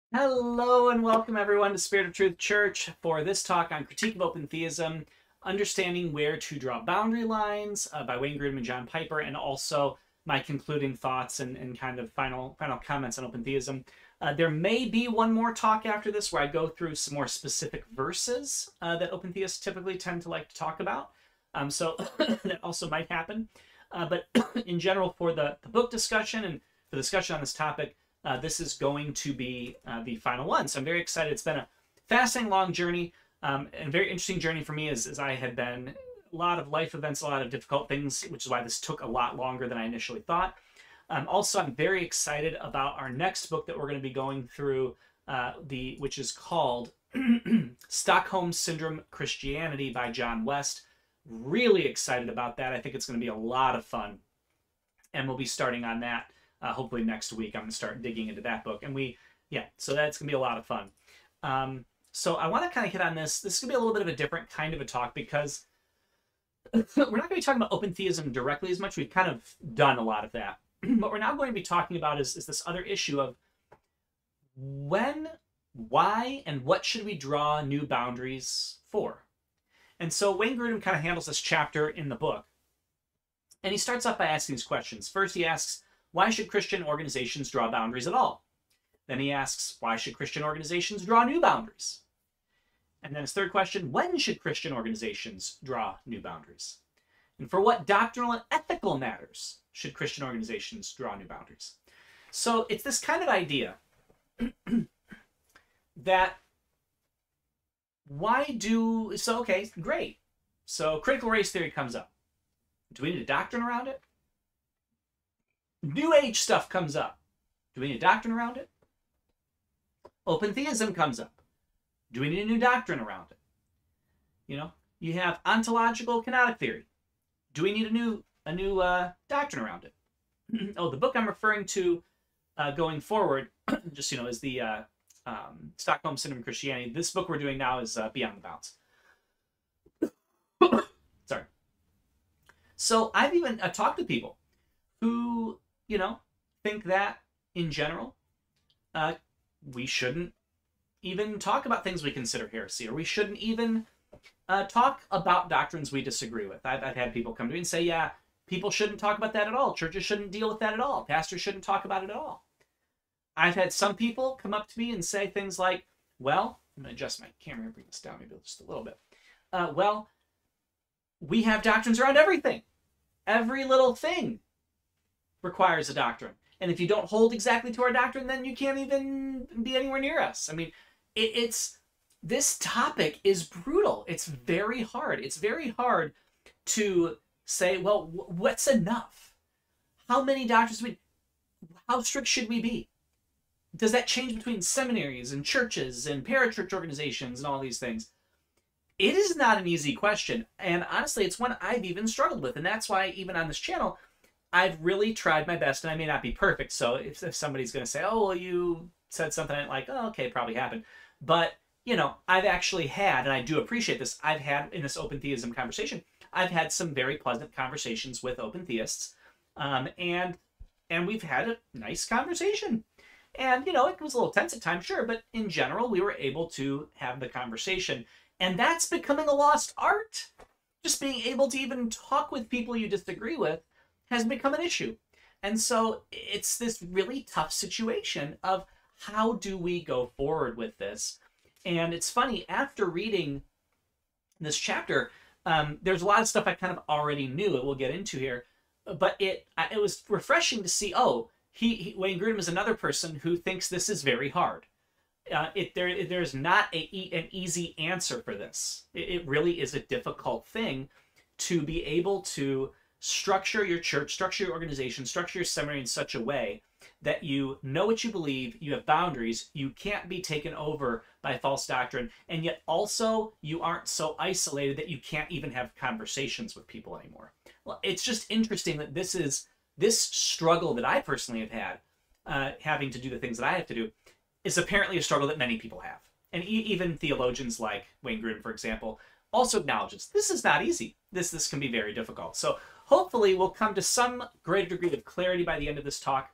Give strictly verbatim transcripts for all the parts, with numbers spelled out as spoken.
Hello and welcome everyone to Spirit of Truth Church for this talk on Critique of Open Theism, Understanding Where to Draw Boundary Lines uh, by Wayne Grudem and John Piper, and also my concluding thoughts and, and kind of final final comments on Open Theism. Uh, there may be one more talk after this where I go through some more specific verses uh, that Open Theists typically tend to like to talk about. Um, so that also might happen. Uh, but in general, for the, the book discussion and the discussion on this topic, Uh, this is going to be uh, the final one. So I'm very excited. It's been a fascinating, long journey, um, and a very interesting journey for me as, as I had been a lot of life events, a lot of difficult things, which is why this took a lot longer than I initially thought. Um, also, I'm very excited about our next book that we're going to be going through, uh, the which is called Stockholm Syndrome Christianity by John West. Really excited about that. I think it's going to be a lot of fun, and we'll be starting on that Uh, hopefully next week. I'm going to start digging into that book. And we, yeah, so that's going to be a lot of fun. Um, so I want to kind of hit on this. This is going to be a little bit of a different kind of a talk because we're not going to be talking about open theism directly as much. We've kind of done a lot of that. What we're now going to be talking about is, is this other issue of when, why, and what should we draw new boundaries for? And so Wayne Grudem kind of handles this chapter in the book. And he starts off by asking these questions. First, he asks, why should Christian organizations draw boundaries at all? Then he asks, why should Christian organizations draw new boundaries? And then his third question, when should Christian organizations draw new boundaries? And for what doctrinal and ethical matters should Christian organizations draw new boundaries? So it's this kind of idea that why do, so okay, great. So critical race theory comes up. Do we need a doctrine around it? New Age stuff comes up. Do we need a doctrine around it? Open theism comes up. Do we need a new doctrine around it? You know, you have ontological kenotic theory. Do we need a new a new uh, doctrine around it? Oh, the book I'm referring to uh, going forward, just you know, is the uh, um, Stockholm Syndrome Christianity. This book we're doing now is uh, Beyond the Bounds. Sorry. So I've even uh, talked to people who, you know, think that in general, uh, we shouldn't even talk about things we consider heresy, or we shouldn't even uh, talk about doctrines we disagree with. I've, I've had people come to me and say, yeah, people shouldn't talk about that at all. Churches shouldn't deal with that at all. Pastors shouldn't talk about it at all. I've had some people come up to me and say things like, well, I'm going to adjust my camera and bring this down maybe just a little bit. Uh, well, we have doctrines around everything. Every little thing requires a doctrine. And if you don't hold exactly to our doctrine, then you can't even be anywhere near us. I mean, it, it's, this topic is brutal. It's very hard. It's very hard to say, well, what's enough? How many doctrines do we, how strict should we be? Does that change between seminaries and churches and parachurch organizations and all these things? It is not an easy question. And honestly, it's one I've even struggled with. And that's why even on this channel, I've really tried my best, and I may not be perfect, so if, if somebody's going to say, oh, well, you said something I didn't like, oh, okay, probably happened. But, you know, I've actually had, and I do appreciate this, I've had, in this open theism conversation, I've had some very pleasant conversations with open theists, um, and and we've had a nice conversation. And, you know, it was a little tense at times, sure, but in general, we were able to have the conversation. And that's becoming a lost art. Just being able to even talk with people you disagree with has become an issue. And so it's this really tough situation of how do we go forward with this? And it's funny, after reading this chapter, um, there's a lot of stuff I kind of already knew that we'll get into here, but it it was refreshing to see, oh, he, he Wayne Grudem is another person who thinks this is very hard. Uh, it there there's not a, an easy answer for this. It, it really is a difficult thing to be able to structure your church, structure your organization, structure your seminary in such a way that you know what you believe, you have boundaries, you can't be taken over by false doctrine, and yet also you aren't so isolated that you can't even have conversations with people anymore. Well, it's just interesting that this is this struggle that I personally have had, uh, having to do the things that I have to do, is apparently a struggle that many people have. And e even theologians like Wayne Grudem, for example, also acknowledges this is not easy. This this can be very difficult. So hopefully we'll come to some greater degree of clarity by the end of this talk.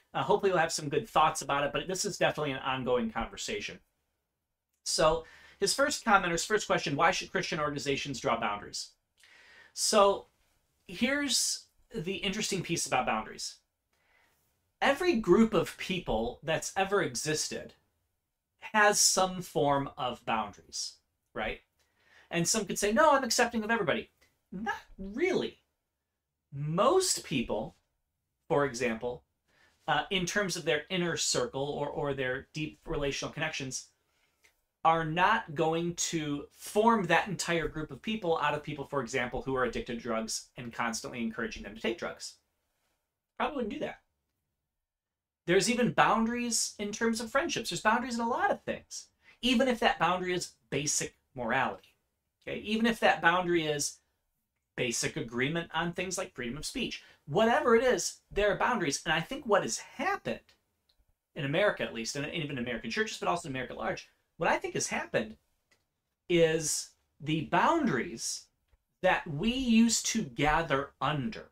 Uh, hopefully we'll have some good thoughts about it, but this is definitely an ongoing conversation. So his first comment, or his first question, why should Christian organizations draw boundaries? So here's the interesting piece about boundaries. Every group of people that's ever existed has some form of boundaries, right? And some could say, no, I'm accepting of everybody. Not really. Most people, for example, uh, in terms of their inner circle or, or their deep relational connections, are not going to form that entire group of people out of people, for example, who are addicted to drugs and constantly encouraging them to take drugs. Probably wouldn't do that. There's even boundaries in terms of friendships. There's boundaries in a lot of things, even if that boundary is basic morality. Okay, even if that boundary is basic agreement on things like freedom of speech. Whatever it is, there are boundaries. And I think what has happened, in America at least, and even in American churches, but also in America at large, what I think has happened is the boundaries that we used to gather under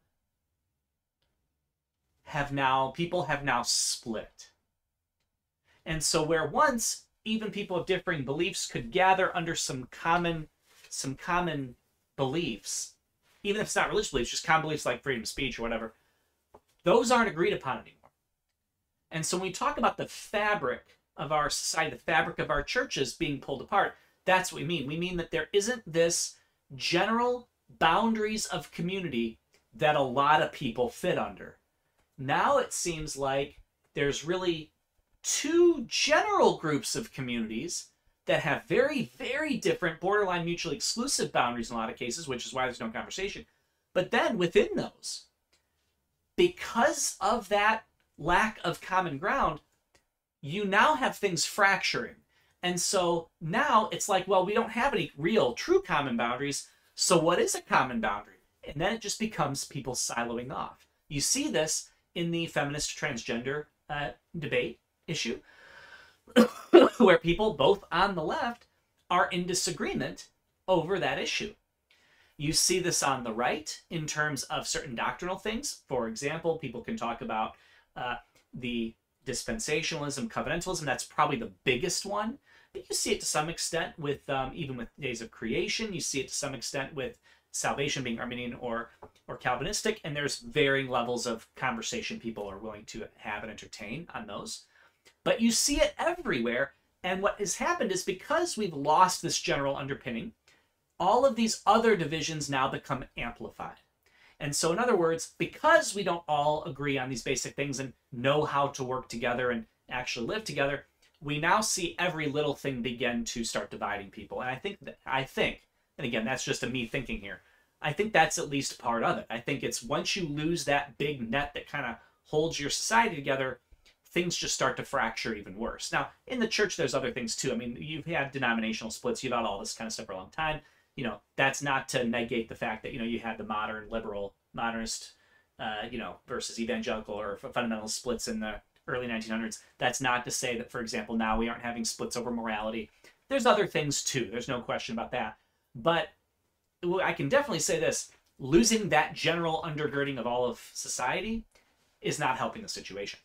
have now, people have now split. And so where once even people of differing beliefs could gather under some common, some common beliefs, even if it's not religious beliefs, just common beliefs like freedom of speech or whatever, those aren't agreed upon anymore. And so when we talk about the fabric of our society, the fabric of our churches being pulled apart, that's what we mean. We mean that there isn't this general boundaries of community that a lot of people fit under. Now it seems like there's really two general groups of communities that have very, very different, borderline mutually exclusive boundaries in a lot of cases, which is why there's no conversation. But then within those, because of that lack of common ground, you now have things fracturing. And so now it's like, well, we don't have any real, true common boundaries. So what is a common boundary? And then it just becomes people siloing off. You see this in the feminist transgender uh, debate issue, where people both on the left are in disagreement over that issue. You see this on the right in terms of certain doctrinal things. For example, people can talk about uh, the dispensationalism, covenantalism. That's probably the biggest one. But you see it to some extent with um, even with days of creation. You see it to some extent with salvation being Arminian or or Calvinistic, and there's varying levels of conversation people are willing to have and entertain on those. But you see it everywhere, and what has happened is because we've lost this general underpinning, all of these other divisions now become amplified. And so in other words, because we don't all agree on these basic things and know how to work together and actually live together, we now see every little thing begin to start dividing people. And I think that, I think, and again, that's just a me thinking here, I think that's at least part of it. I think it's once you lose that big net that kind of holds your society together, things just start to fracture even worse. Now, in the church, there's other things too. I mean, you've had denominational splits, you've had all this kind of stuff for a long time. You know, that's not to negate the fact that, you know, you had the modern, liberal, modernist, uh, you know, versus evangelical or fundamental splits in the early nineteen hundreds. That's not to say that, for example, now we aren't having splits over morality. There's other things too. There's no question about that. But I can definitely say this, losing that general undergirding of all of society is not helping the situation.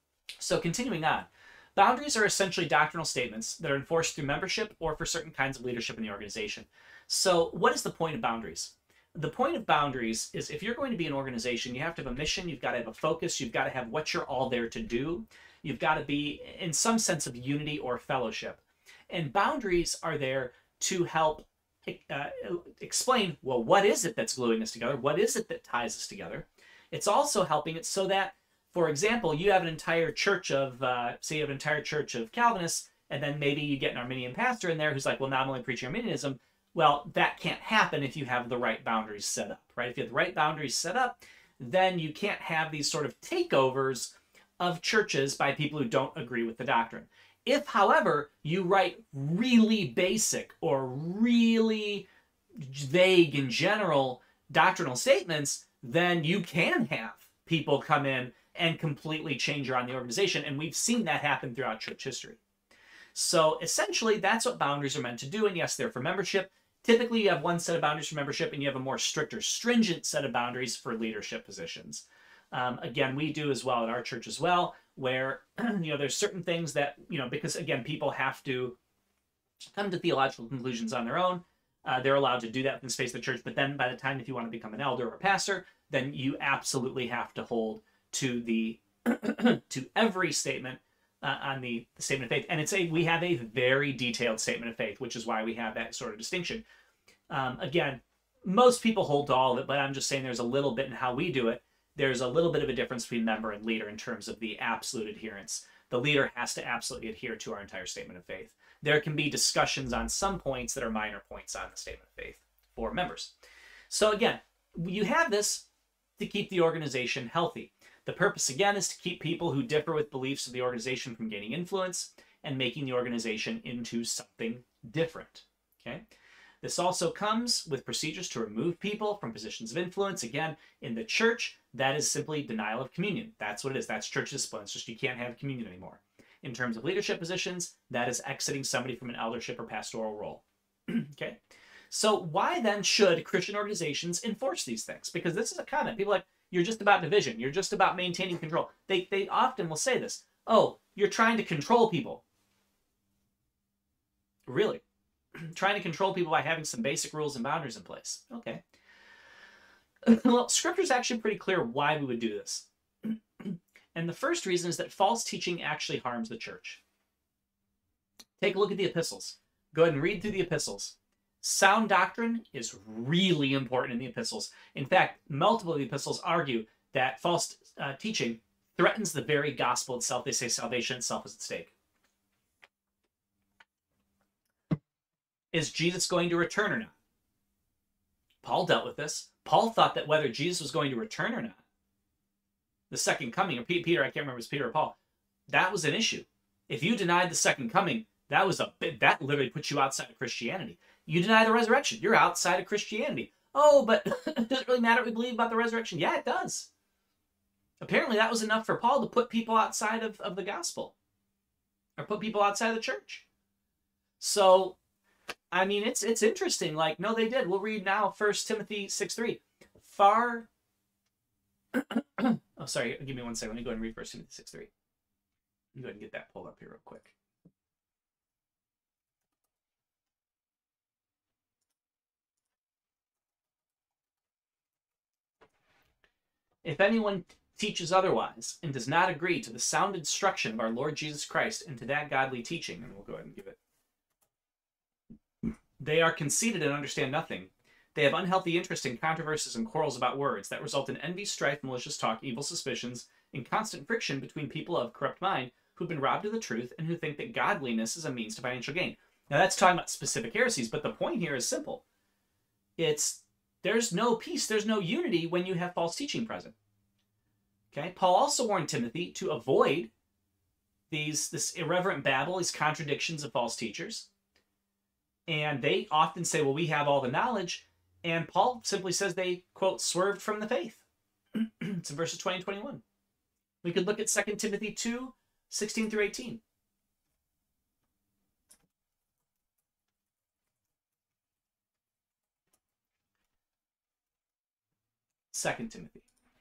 So continuing on, boundaries are essentially doctrinal statements that are enforced through membership or for certain kinds of leadership in the organization. So what is the point of boundaries? The point of boundaries is if you're going to be an organization, you have to have a mission, you've got to have a focus, you've got to have what you're all there to do. You've got to be in some sense of unity or fellowship. And boundaries are there to help uh, explain, well, what is it that's gluing us together? What is it that ties us together? It's also helping it so that, for example, you have an entire church of, uh, say you have an entire church of Calvinists, and then maybe you get an Arminian pastor in there who's like, well, now I'm only preaching Arminianism. Well, that can't happen if you have the right boundaries set up, right? If you have the right boundaries set up, then you can't have these sort of takeovers of churches by people who don't agree with the doctrine. If, however, you write really basic or really vague and general doctrinal statements, then you can have people come in and completely change around the organization. And we've seen that happen throughout church history. So essentially, that's what boundaries are meant to do. And yes, they're for membership. Typically, you have one set of boundaries for membership, and you have a more strict or stringent set of boundaries for leadership positions. Um, again, we do as well at our church as well, where, you know, there's certain things that, you know, because again, people have to come to theological conclusions on their own. Uh, they're allowed to do that in the space of the church. But then by the time, if you want to become an elder or a pastor, then you absolutely have to hold to the to every statement uh, on the, the statement of faith. And it's a we have a very detailed statement of faith, which is why we have that sort of distinction. Um, again, most people hold to all of it, but I'm just saying there's a little bit in how we do it. There's a little bit of a difference between member and leader in terms of the absolute adherence. The leader has to absolutely adhere to our entire statement of faith. There can be discussions on some points that are minor points on the statement of faith for members. So again, you have this to keep the organization healthy. The purpose, again, is to keep people who differ with beliefs of the organization from gaining influence and making the organization into something different. Okay? This also comes with procedures to remove people from positions of influence. Again, in the church, that is simply denial of communion. That's what it is. That's church discipline. It's just you can't have communion anymore. In terms of leadership positions, that is exiting somebody from an eldership or pastoral role. Okay? So why then should Christian organizations enforce these things? Because this is a comment. People are like, you're just about division. You're just about maintaining control. They, they often will say this. Oh, you're trying to control people. Really? Trying to control people by having some basic rules and boundaries in place. Okay. Well, Scripture is actually pretty clear why we would do this. And the first reason is that false teaching actually harms the church. Take a look at the epistles. Go ahead and read through the epistles. Sound doctrine is really important in the epistles. In fact, multiple of the epistles argue that false uh, teaching threatens the very gospel itself. They say salvation itself is at stake. Is Jesus going to return or not? Paul dealt with this. Paul thought that whether Jesus was going to return or not, the second coming, or Peter, I can't remember if it was Peter or Paul, that was an issue. If you denied the second coming, that was a bit, that literally puts you outside of Christianity. You deny the resurrection, you're outside of Christianity. Oh, but does it really matter what we believe about the resurrection? Yeah, it does. Apparently that was enough for Paul to put people outside of, of the gospel, or put people outside of the church. So, I mean, it's it's interesting. Like, no, they did. We'll read now First Timothy six three. Far... oh, sorry. Give me one second. Let me go ahead and read First Timothy six three. Let me go ahead and get that pulled up here real quick. If anyone teaches otherwise and does not agree to the sound instruction of our Lord Jesus Christ and to that godly teaching, and we'll go ahead and give it. They are conceited and understand nothing. They have unhealthy interest in controversies and quarrels about words that result in envy, strife, malicious talk, evil suspicions, and constant friction between people of corrupt mind who've been robbed of the truth and who think that godliness is a means to financial gain. Now that's talking about specific heresies, but the point here is simple. It's there's no peace, there's no unity when you have false teaching present. Okay? Paul also warned Timothy to avoid these this irreverent babble, these contradictions of false teachers. And they often say, well, we have all the knowledge. And Paul simply says they, quote, swerved from the faith. It's in verses twenty and twenty-one. We could look at Second Timothy two, sixteen through eighteen. Second Timothy.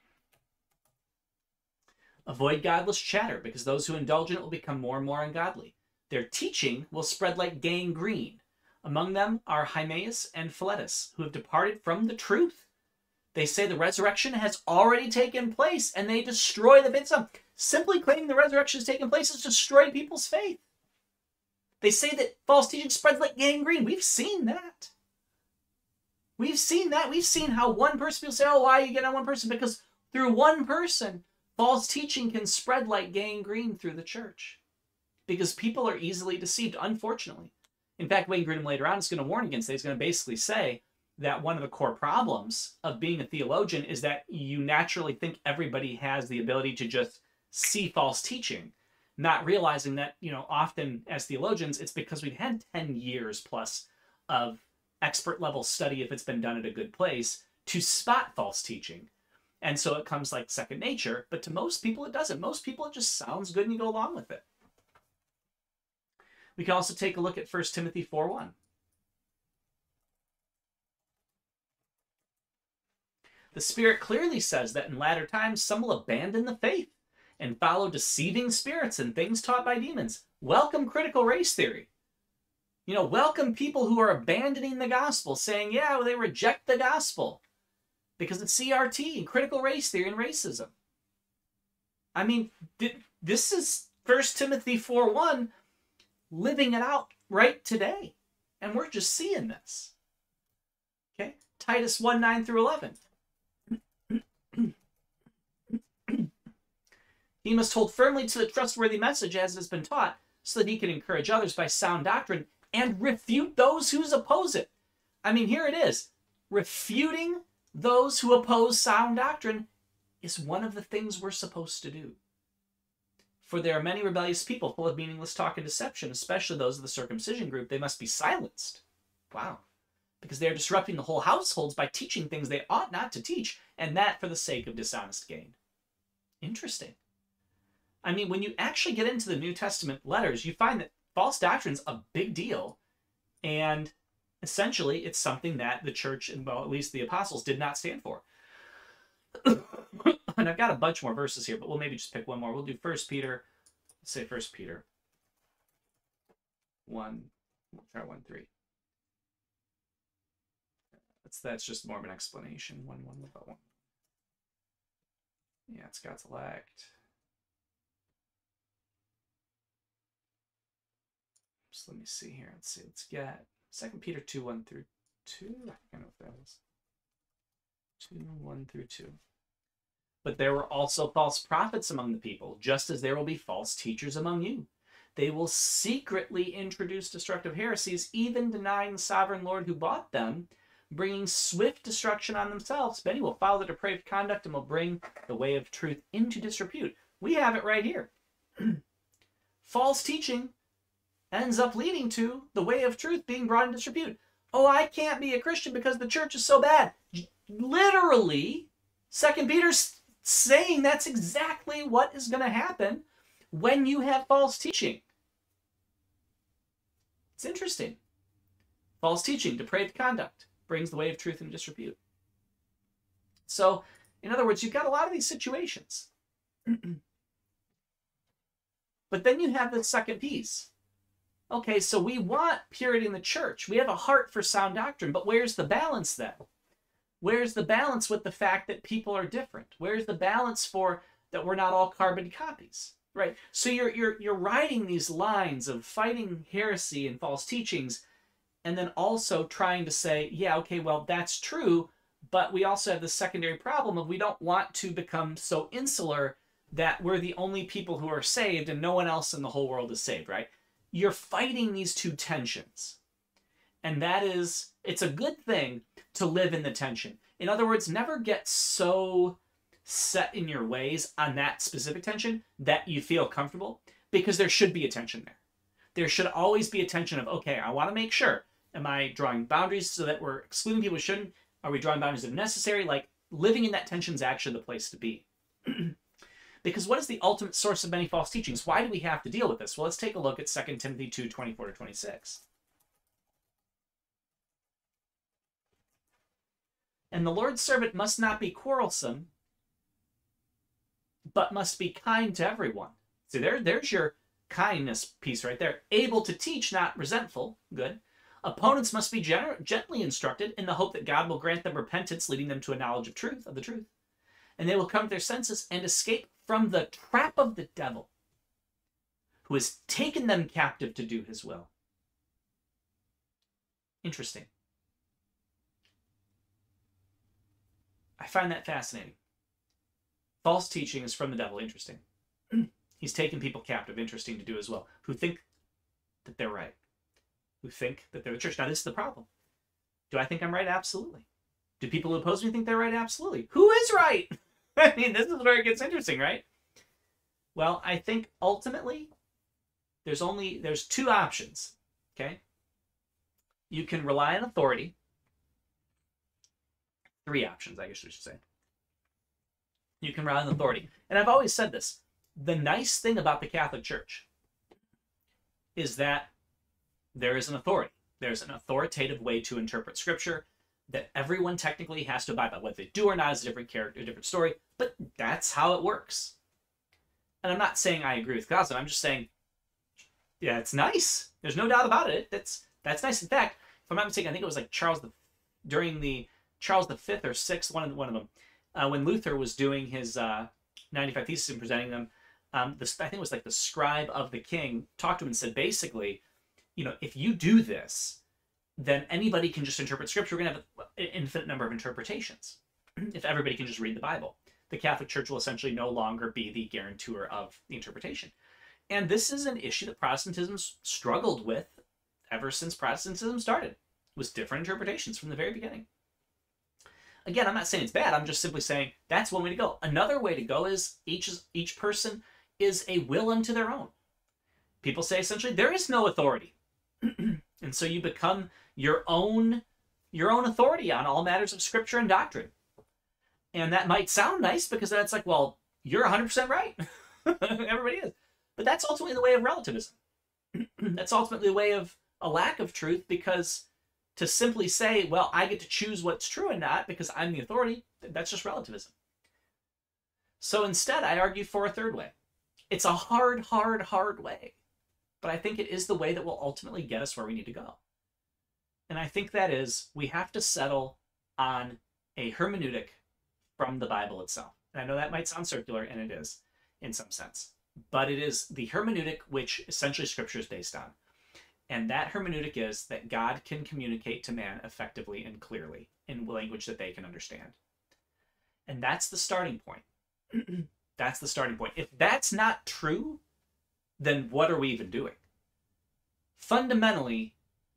Avoid godless chatter, because those who indulge in it will become more and more ungodly. Their teaching will spread like gangrene. Among them are Hymenaeus and Philetus, who have departed from the truth. They say the resurrection has already taken place, and they destroy the faith. Simply claiming the resurrection has taken place has destroyed people's faith. They say that false teaching spreads like gangrene. We've seen that. We've seen that. We've seen how one person will say, oh, why are you getting on one person? Because through one person, false teaching can spread like gangrene through the church. Because people are easily deceived, unfortunately. In fact, Wayne Grudem later on is going to warn against it. He's going to basically say that one of the core problems of being a theologian is that you naturally think everybody has the ability to just see false teaching, not realizing that, you know, often as theologians, it's because we've had ten years plus of expert level study, if it's been done at a good place, to spot false teaching. And so it comes like second nature, but to most people it doesn't. Most people it just sounds good and you go along with it. We can also take a look at First Timothy four one. The Spirit clearly says that in latter times some will abandon the faith and follow deceiving spirits and things taught by demons. Welcome critical race theory. You know, welcome people who are abandoning the gospel, saying, yeah, well, they reject the gospel because of C R T and critical race theory and racism. I mean, this is First Timothy four one living it out right today. And we're just seeing this. Okay? Titus one nine through eleven. He must hold firmly to the trustworthy message as it has been taught, so that he can encourage others by sound doctrine and refute those who oppose it. I mean, here it is. Refuting those who oppose sound doctrine is one of the things we're supposed to do. For there are many rebellious people full of meaningless talk and deception, especially those of the circumcision group. They must be silenced. Wow. Because they are disrupting the whole households by teaching things they ought not to teach, and that for the sake of dishonest gain. Interesting. I mean, when you actually get into the New Testament letters, you find that false doctrine's a big deal, and essentially it's something that the church, and well, at least the apostles, did not stand for. And I've got a bunch more verses here, but we'll maybe just pick one more. We'll do First Peter. Let's say First Peter one. We'll try one three. That's that's just more of an explanation. One one about one. Yeah, it's God's elect. So let me see here. Let's see. Let's get Second Peter two one through two. I think I know what that is. Two one through two. But there were also false prophets among the people, just as there will be false teachers among you. They will secretly introduce destructive heresies, even denying the sovereign Lord who bought them, bringing swift destruction on themselves. Many will follow the depraved conduct and will bring the way of truth into disrepute. We have it right here. False teaching ends up leading to the way of truth being brought into disrepute. Oh, I can't be a Christian because the church is so bad. Literally, Second Peter's saying that's exactly what is going to happen when you have false teaching. It's interesting. False teaching, depraved conduct, brings the way of truth into disrepute. So, in other words, you've got a lot of these situations. But then you have the second piece. Okay, so we want purity in the church. We have a heart for sound doctrine, but where's the balance then? Where's the balance with the fact that people are different? Where's the balance for that we're not all carbon copies, right? So you're you're you're riding these lines of fighting heresy and false teachings, and then also trying to say, yeah, okay, well, that's true, but we also have the secondary problem of we don't want to become so insular that we're the only people who are saved and no one else in the whole world is saved, right? You're fighting these two tensions. And that is, it's a good thing to live in the tension. In other words, never get so set in your ways on that specific tension that you feel comfortable, because there should be a tension there. There should always be a tension of, okay, I want to make sure, am I drawing boundaries so that we're excluding people who shouldn't? Are we drawing boundaries that are necessary? Like, living in that tension is actually the place to be. Because what is the ultimate source of many false teachings? Why do we have to deal with this? Well, let's take a look at Second Timothy two twenty-four to twenty-six. And the Lord's servant must not be quarrelsome, but must be kind to everyone. See, there, there's your kindness piece right there. Able to teach, not resentful. Good. Opponents must be gener- gently instructed in the hope that God will grant them repentance, leading them to a knowledge of truth, of the truth. And they will come to their senses and escape from the trap of the devil, who has taken them captive to do his will. Interesting. I find that fascinating. False teaching is from the devil. Interesting. He's taken people captive. Interesting to do as well. Who think that they're right. Who think that they're the church. Now, this is the problem. Do I think I'm right? Absolutely. Do people who oppose me think they're right? Absolutely. Who is right? I mean, this is where it gets interesting, right? Well, I think ultimately there's only, there's two options, okay? You can rely on authority. Three options, I guess we should say. You can rely on authority. And I've always said this. The nice thing about the Catholic Church is that there is an authority. There's an authoritative way to interpret Scripture. that everyone technically has to abide by. What they do or not is a different character, a different story, but that's how it works. And I'm not saying I agree with Calvin. I'm just saying, yeah, it's nice. There's no doubt about it. That's that's nice. In fact, if I'm not mistaken, I think it was like Charles the during the Charles the Fifth or Sixth, one of the, one of them, uh, when Luther was doing his uh, ninety-five Theses and presenting them. Um, this, I think it was like the scribe of the king talked to him and said, basically, you know, if you do this, then anybody can just interpret scripture. We're going to have an infinite number of interpretations if everybody can just read the Bible. The Catholic Church will essentially no longer be the guarantor of the interpretation. And this is an issue that Protestantism struggled with ever since Protestantism started. It was different interpretations from the very beginning. Again, I'm not saying it's bad. I'm just simply saying that's one way to go. Another way to go is each, each person is a will unto their own. People say essentially there is no authority. And so you become your own, your own authority on all matters of scripture and doctrine. And that might sound nice because that's like, well, you're one hundred percent right. Everybody is. But that's ultimately the way of relativism. That's ultimately the way of a lack of truth, because to simply say, well, I get to choose what's true and not because I'm the authority, that's just relativism. So instead, I argue for a third way. It's a hard, hard, hard way. But I think it is the way that will ultimately get us where we need to go. And I think that is, we have to settle on a hermeneutic from the Bible itself. And I know that might sound circular, and it is, in some sense. But it is the hermeneutic which essentially Scripture is based on. And that hermeneutic is that God can communicate to man effectively and clearly in language that they can understand. And that's the starting point. That's the starting point. If that's not true, then what are we even doing? Fundamentally,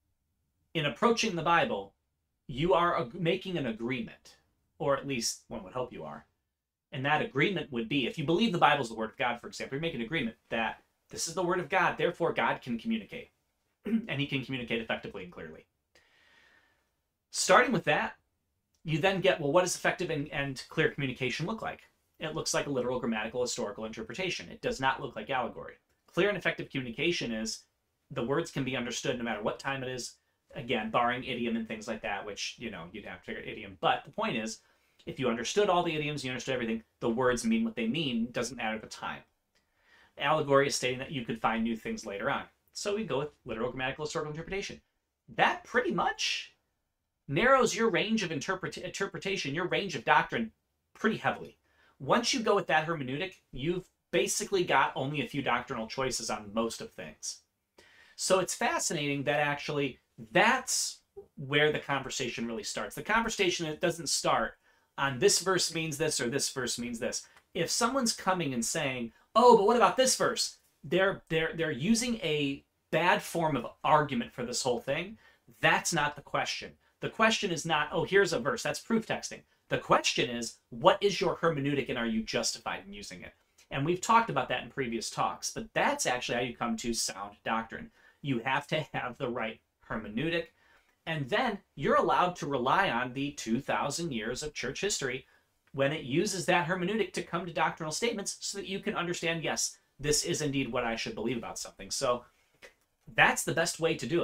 in approaching the Bible, you are making an agreement, or at least one would hope you are. And that agreement would be, if you believe the Bible is the Word of God, for example, you make an agreement that this is the Word of God, therefore God can communicate. And he can communicate effectively and clearly. Starting with that, you then get, well, what does effective and, and clear communication look like? It looks like a literal, grammatical, historical interpretation. It does not look like allegory. Clear and effective communication is the words can be understood no matter what time it is, again, barring idiom and things like that, which, you know, you'd have to figure out idiom. But the point is, if you understood all the idioms, you understood everything, the words mean what they mean, doesn't matter the time. Allegory is stating that you could find new things later on. So we go with literal, grammatical, historical interpretation. That pretty much narrows your range of interpret interpretation, your range of doctrine, pretty heavily. Once you go with that hermeneutic, you've basically got only a few doctrinal choices on most of things. So it's fascinating that actually that's where the conversation really starts. The conversation, it doesn't start on this verse means this or this verse means this. If someone's coming and saying, oh, but what about this verse? They're, they're, they're using a bad form of argument for this whole thing. That's not the question. The question is not, oh, here's a verse. That's proof texting. The question is, what is your hermeneutic and are you justified in using it? And we've talked about that in previous talks, but that's actually how you come to sound doctrine. You have to have the right hermeneutic, and then you're allowed to rely on the two thousand years of church history when it uses that hermeneutic to come to doctrinal statements so that you can understand, yes, this is indeed what I should believe about something. So that's the best way to do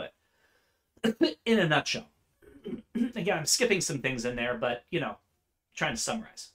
it in a nutshell. Again, I'm skipping some things in there, but, you know, trying to summarize.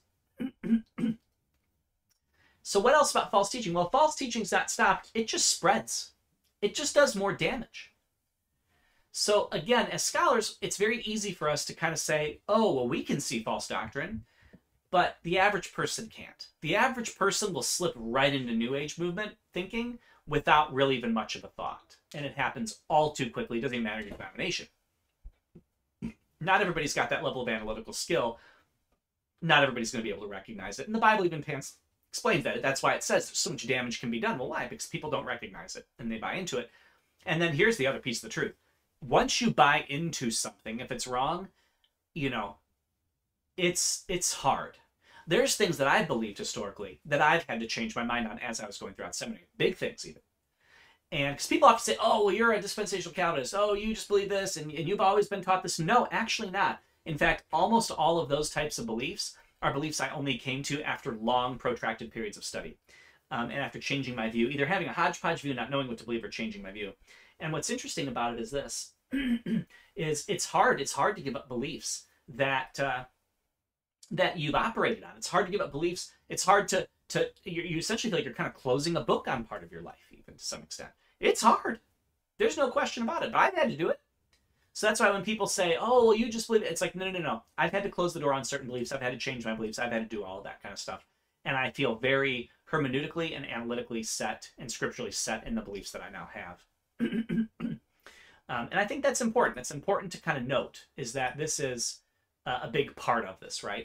So what else about false teaching? Well, false teaching's not stopped. It just spreads. It just does more damage. So again, as scholars, it's very easy for us to kind of say, oh, well, we can see false doctrine, but the average person can't. The average person will slip right into New Age movement thinking without really even much of a thought. And it happens all too quickly. It doesn't even matter your denomination. Not everybody's got that level of analytical skill. Not everybody's going to be able to recognize it. And the Bible even pans, explains that. That's why it says so much damage can be done. Well, why? Because people don't recognize it and they buy into it. And then here's the other piece of the truth. Once you buy into something, if it's wrong, you know, it's it's hard. There's things that I've believed historically that I've had to change my mind on as I was going throughout seminary. Big things even. And because people often say, oh, well, you're a dispensational Calvinist. Oh, you just believe this and, and you've always been taught this. No, actually not. In fact, almost all of those types of beliefs are beliefs I only came to after long, protracted periods of study. Um, and after changing my view, either having a hodgepodge view, not knowing what to believe, or changing my view. And what's interesting about it is this, is it's hard. It's hard to give up beliefs that uh, that you've operated on. It's hard to give up beliefs. It's hard to to you, you essentially feel like you're kind of closing a book on part of your life, even to some extent. It's hard. There's no question about it. But I've had to do it. So that's why when people say, "Oh, well, you just believe it," it's like, no, no, no, no. I've had to close the door on certain beliefs. I've had to change my beliefs. I've had to do all of that kind of stuff, and I feel very hermeneutically and analytically set and scripturally set in the beliefs that I now have. um, and I think that's important. That's important to kind of note, is that this is uh, a big part of this, right?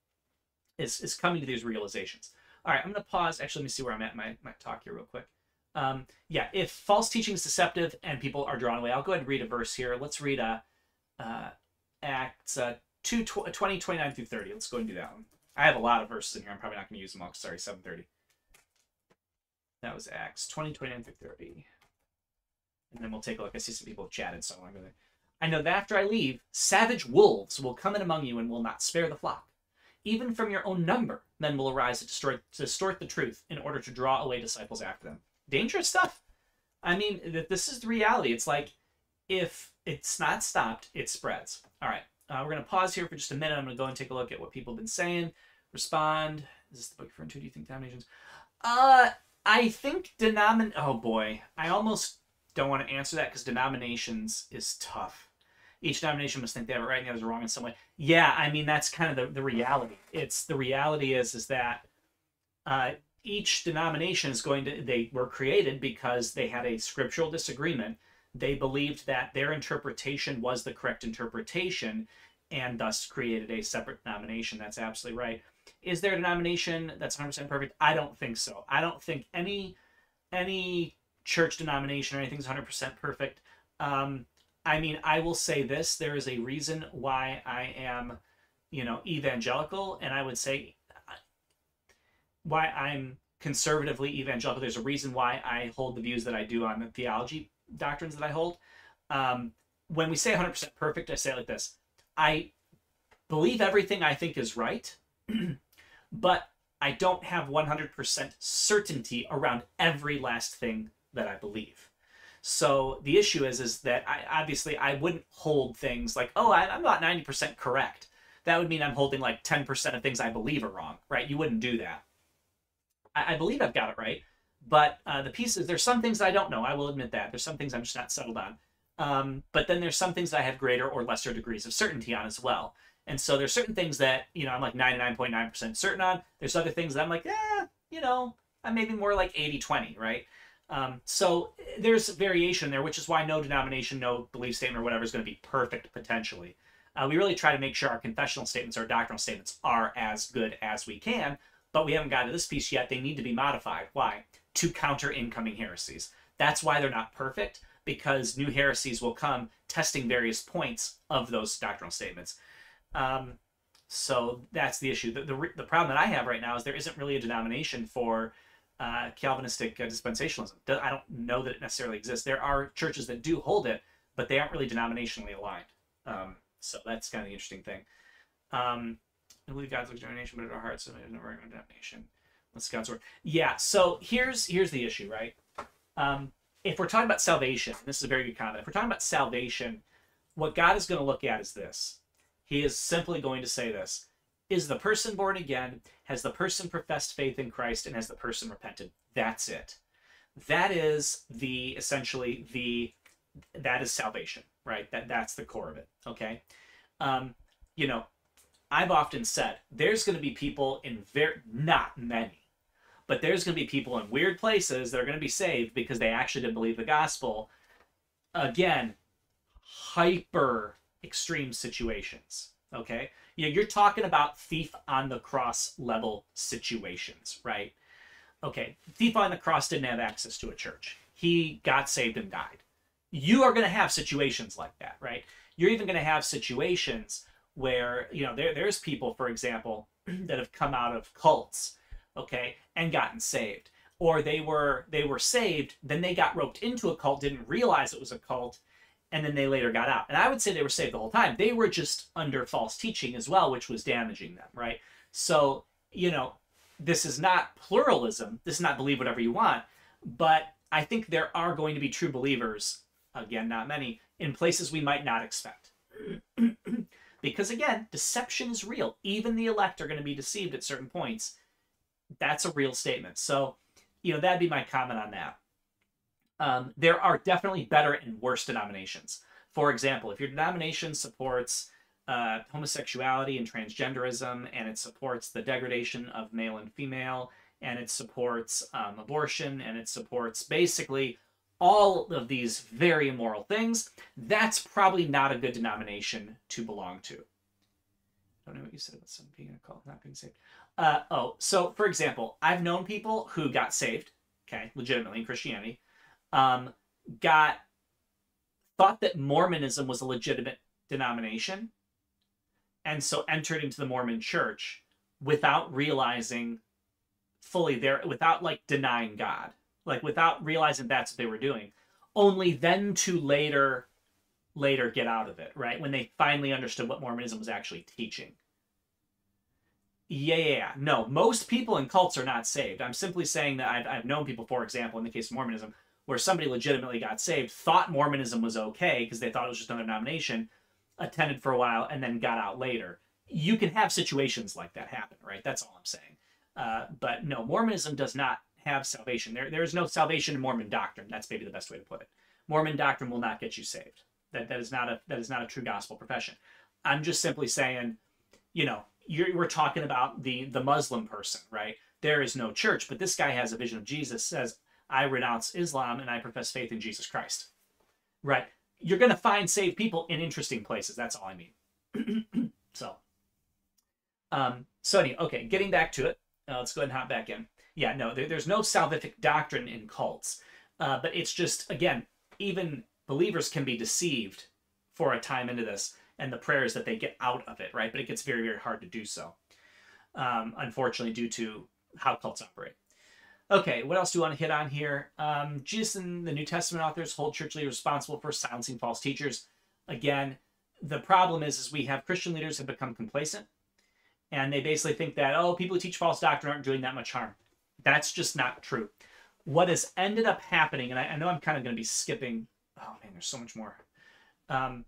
Is is coming to these realizations. All right, I'm going to pause. Actually, let me see where I'm at in my, my talk here real quick. Um, yeah, if false teaching is deceptive and people are drawn away, I'll go ahead and read a verse here. Let's read uh, uh, Acts uh, two, twenty, twenty-nine through thirty. Let's go and do that one. I have a lot of verses in here. I'm probably not going to use them all. Sorry, seven thirty. That was Acts twenty, twenty-nine through thirty. And then we'll take a look. I see some people have chatted, so I'm going to... I know that after I leave, savage wolves will come in among you and will not spare the flock. Even from your own number, men will arise to distort, to distort the truth in order to draw away disciples after them. Dangerous stuff. I mean, this is the reality. It's like, if it's not stopped, it spreads. All right, uh, we're going to pause here for just a minute. I'm going to go and take a look at what people have been saying. Respond. Is this the book you're referring to? Do you think denominations? Uh... I think denomin... Oh, boy. I almost don't want to answer that because denominations is tough. Each denomination must think they have it right and the others are wrong in some way. Yeah, I mean, that's kind of the, the reality. It's the reality is, is that uh, each denomination is going to... They were created because they had a scriptural disagreement. They believed that their interpretation was the correct interpretation and thus created a separate denomination. That's absolutely right. Is there a denomination that's one hundred percent perfect? I don't think so. I don't think any any church denomination or anything is one hundred percent perfect. Um, I mean, I will say this. There is a reason why I am, you know, evangelical, and I would say why I'm conservatively evangelical. There's a reason why I hold the views that I do on the theology doctrines that I hold. Um, when we say one hundred percent perfect, I say it like this. I believe everything I think is right, but I don't have one hundred percent certainty around every last thing that I believe. So the issue is, is that I obviously I wouldn't hold things like, oh, I, I'm about ninety percent correct. That would mean I'm holding like ten percent of things I believe are wrong, right? You wouldn't do that. I, I believe I've got it right, but uh, the piece is there's some things I don't know. I will admit that. There's some things I'm just not settled on. Um, but then there's some things that I have greater or lesser degrees of certainty on as well. And so there's certain things that, you know, I'm like ninety-nine point nine percent certain on. There's other things that I'm like, eh, you know, I'm maybe more like eighty twenty, right? Um, so there's variation there, which is why no denomination, no belief statement or whatever is going to be perfect potentially. Uh, we really try to make sure our confessional statements, our doctrinal statements are as good as we can, but we haven't got to this piece yet. They need to be modified. Why? To counter incoming heresies. That's why they're not perfect, because new heresies will come testing various points of those doctrinal statements. Um, so that's the issue. The, the, the problem that I have right now is there isn't really a denomination for uh, Calvinistic uh, dispensationalism. I don't know that it necessarily exists. There are churches that do hold it, but they aren't really denominationally aligned. Um, so that's kind of the interesting thing. Um, I believe God's determination, but in our hearts, so there's no regular denomination. That's God's word. Yeah, so here's here's the issue, right? Um, if we're talking about salvation, this is a very good comment. If we're talking about salvation, what God is going to look at is this. He is simply going to say this. Is the person born again? Has the person professed faith in Christ? And has the person repented? That's it. That is the, essentially, the, that is salvation, right? That That's the core of it, okay? Um, you know, I've often said, there's going to be people in very, not many, but there's going to be people in weird places that are going to be saved because they actually didn't believe the gospel. Again, hyper extreme situations, okay? You know, you're talking about thief on the cross level situations, right? Okay, thief on the cross didn't have access to a church. He got saved and died. You are going to have situations like that, right? You're even going to have situations where, you know, there, there's people, for example, that have come out of cults, okay, and gotten saved. Or they were they were saved, then they got roped into a cult, didn't realize it was a cult, and then they later got out. And I would say they were saved the whole time. They were just under false teaching as well, which was damaging them, right? So, you know, this is not pluralism. This is not believe whatever you want. But I think there are going to be true believers, again, not many, in places we might not expect. Because again, deception is real. Even the elect are going to be deceived at certain points. That's a real statement. So, you know, that'd be my comment on that. Um, there are definitely better and worse denominations. For example, if your denomination supports uh, homosexuality and transgenderism, and it supports the degradation of male and female, and it supports um, abortion, and it supports basically all of these very immoral things, that's probably not a good denomination to belong to. I don't know what you said about some being in a cult, not being saved. Uh, oh, so for example, I've known people who got saved, okay, legitimately in Christianity, um, got, thought that Mormonism was a legitimate denomination, and so entered into the Mormon church without realizing fully there, without like denying God, like without realizing that's what they were doing, only then to later, later get out of it, right? When they finally understood what Mormonism was actually teaching. Yeah, yeah, yeah. No, most people in cults are not saved. I'm simply saying that I've, I've known people, for example, in the case of Mormonism, where somebody legitimately got saved, thought Mormonism was okay because they thought it was just another denomination, attended for a while, and then got out later. You can have situations like that happen, right? That's all I'm saying. Uh, but no, Mormonism does not have salvation. There, there is no salvation in Mormon doctrine. That's maybe the best way to put it. Mormon doctrine will not get you saved. That, that is not a, that is not a true gospel profession. I'm just simply saying, you know, you're, we're talking about the, the Muslim person, right? There is no church, but this guy has a vision of Jesus, says, I renounce Islam and I profess faith in Jesus Christ, right? You're going to find saved people in interesting places. That's all I mean. so, um, so anyway, okay, getting back to it. Uh, let's go ahead and hop back in. Yeah, no, there, there's no salvific doctrine in cults. Uh, but it's just, again, even believers can be deceived for a time into this and the prayers that they get out of it, right? But it gets very, very hard to do so, um, unfortunately, due to how cults operate. Okay, what else do you want to hit on here? Um, Jesus and the New Testament authors hold church leaders responsible for silencing false teachers. Again, the problem is, is we have Christian leaders have become complacent, and they basically think that, oh, people who teach false doctrine aren't doing that much harm. That's just not true. What has ended up happening, and I, I know I'm kind of going to be skipping, oh man, there's so much more. Um,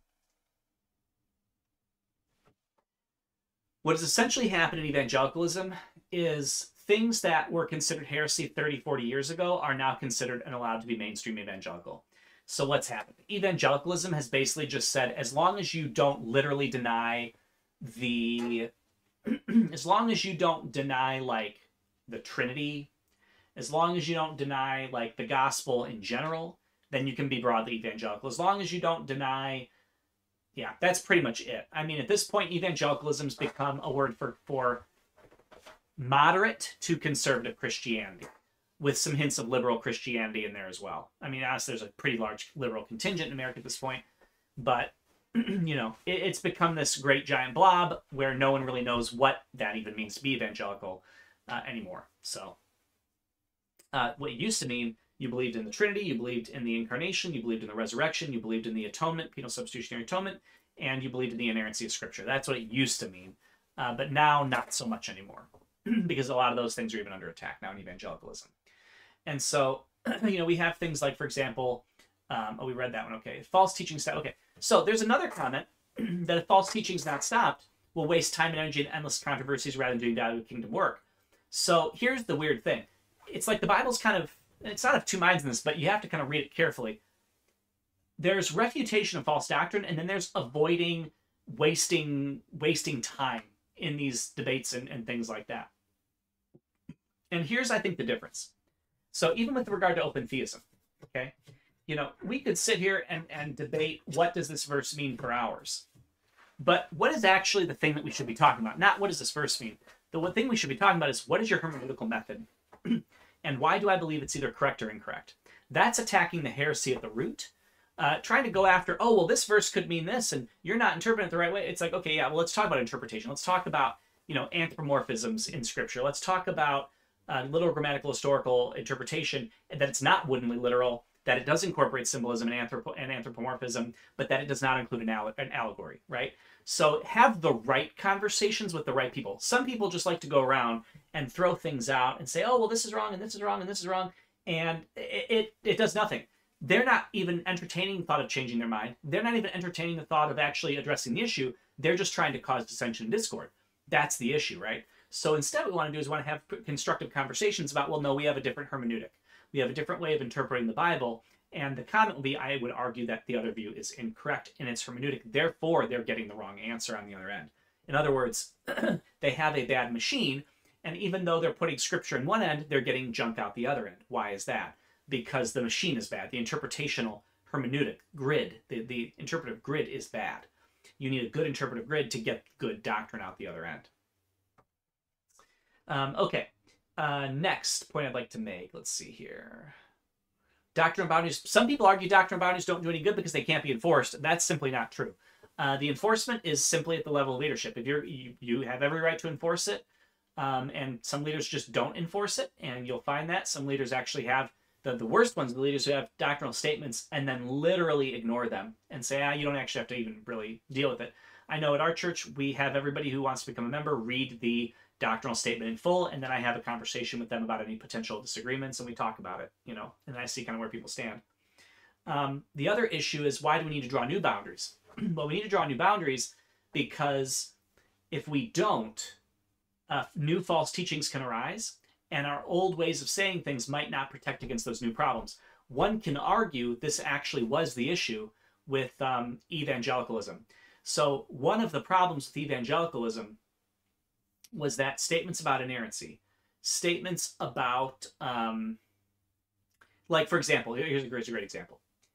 what has essentially happened in evangelicalism is things that were considered heresy thirty, forty years ago are now considered and allowed to be mainstream evangelical. So what's happened? Evangelicalism has basically just said, as long as you don't literally deny the, as long as you don't deny like the Trinity, as long as you don't deny like the gospel in general, then you can be broadly evangelical. As long as you don't deny, yeah, that's pretty much it. I mean, at this point, evangelicalism's become a word for, for moderate to conservative Christianity, with some hints of liberal Christianity in there as well. I mean, honestly, there's a pretty large liberal contingent in America at this point, but, you know, it, it's become this great giant blob where no one really knows what that even means to be evangelical uh, anymore. So, uh, what it used to mean, you believed in the Trinity, you believed in the incarnation, you believed in the resurrection, you believed in the atonement, penal substitutionary atonement, and you believed in the inerrancy of Scripture. That's what it used to mean, uh, but now not so much anymore, because a lot of those things are even under attack now in evangelicalism. And so, you know, we have things like, for example, um, oh, we read that one, okay, false teaching stop. Okay, so there's another comment that if false teaching is not stopped, will waste time and energy in endless controversies rather than doing valuable kingdom work. So here's the weird thing. It's like the Bible's kind of, it's not of two minds in this, but you have to kind of read it carefully. There's refutation of false doctrine, and then there's avoiding wasting wasting time in these debates and, and things like that. And here's, I think, the difference. So even with regard to open theism, okay, you know, we could sit here and, and debate what does this verse mean for hours. But what is actually the thing that we should be talking about? Not what does this verse mean. The one thing we should be talking about is what is your hermeneutical method? And why do I believe it's either correct or incorrect? That's attacking the heresy at the root. Uh, trying to go after, oh, well, this verse could mean this, and you're not interpreting it the right way. It's like, okay, yeah, well, let's talk about interpretation. Let's talk about, you know, anthropomorphisms in Scripture. Let's talk about uh, literal grammatical historical interpretation, and that it's not woodenly literal, that it does incorporate symbolism and, anthropo and anthropomorphism, but that it does not include an, alle an allegory, right? So have the right conversations with the right people. Some people just like to go around and throw things out and say, oh, well, this is wrong, and this is wrong, and this is wrong, and it, it, it does nothing. They're not even entertaining the thought of changing their mind. They're not even entertaining the thought of actually addressing the issue. They're just trying to cause dissension and discord. That's the issue, right? So instead what we want to do is we want to have constructive conversations about, well, no, we have a different hermeneutic. We have a different way of interpreting the Bible. And the comment will be, I would argue that the other view is incorrect in its hermeneutic. Therefore, they're getting the wrong answer on the other end. In other words, they have a bad machine. And even though they're putting scripture in one end, they're getting junk out the other end. Why is that? Because the machine is bad. The interpretational hermeneutic grid, the, the interpretive grid is bad. You need a good interpretive grid to get good doctrine out the other end. Um, okay, uh, next point I'd like to make. Let's see here. Doctrine and boundaries. Some people argue doctrine and boundaries don't do any good because they can't be enforced. That's simply not true. Uh, the enforcement is simply at the level of leadership. If you're, you, you have every right to enforce it, um, and some leaders just don't enforce it, and you'll find that some leaders actually have, the, the worst ones, the leaders who have doctrinal statements and then literally ignore them and say, ah, you don't actually have to even really deal with it. I know at our church, we have everybody who wants to become a member read the doctrinal statement in full, and then I have a conversation with them about any potential disagreements, and we talk about it, you know, and I see kind of where people stand. Um, the other issue is, why do we need to draw new boundaries? Well, we need to draw new boundaries because if we don't, uh, new false teachings can arise, and our old ways of saying things might not protect against those new problems. One can argue this actually was the issue with um, evangelicalism. So one of the problems with evangelicalism was that statements about inerrancy, statements about, um, like, for example, here's a great, a great example.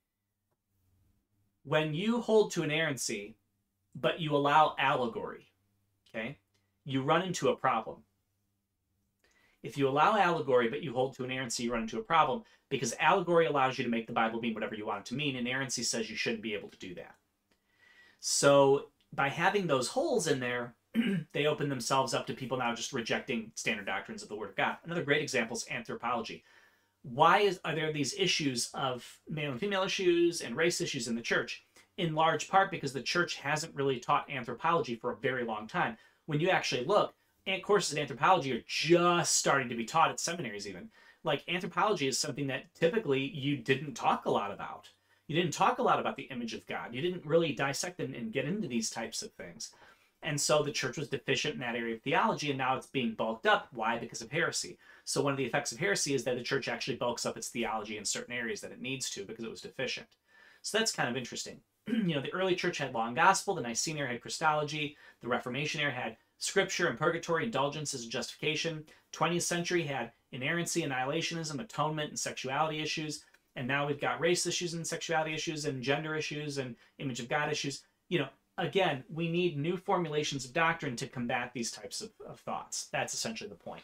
When you hold to inerrancy, but you allow allegory, okay, you run into a problem. If you allow allegory, but you hold to inerrancy, you run into a problem, because allegory allows you to make the Bible mean whatever you want it to mean. Inerrancy says you shouldn't be able to do that. So by having those holes in there, they open themselves up to people now just rejecting standard doctrines of the Word of God. Another great example is anthropology. Why is, are there these issues of male and female issues and race issues in the church? In large part because the church hasn't really taught anthropology for a very long time. When you actually look, courses in anthropology are just starting to be taught at seminaries even. Like, anthropology is something that typically you didn't talk a lot about. You didn't talk a lot about the image of God. You didn't really dissect and, and get into these types of things. And so the church was deficient in that area of theology, and now it's being bulked up. Why? Because of heresy. So one of the effects of heresy is that the church actually bulks up its theology in certain areas that it needs to because it was deficient. So that's kind of interesting. You know, the early church had law and gospel, the Nicene era had Christology, the Reformation era had scripture and purgatory, indulgences and justification. twentieth century had inerrancy, annihilationism, atonement, and sexuality issues. And now we've got race issues and sexuality issues and gender issues and image of God issues. You know, again, we need new formulations of doctrine to combat these types of, of thoughts. That's essentially the point.